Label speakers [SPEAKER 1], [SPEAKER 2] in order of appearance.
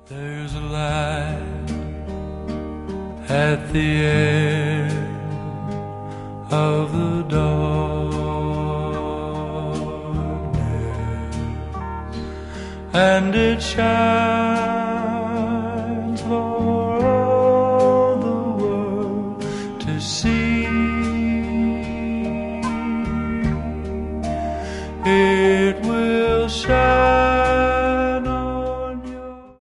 [SPEAKER 1] There's a light at the end of the darkness, and it shines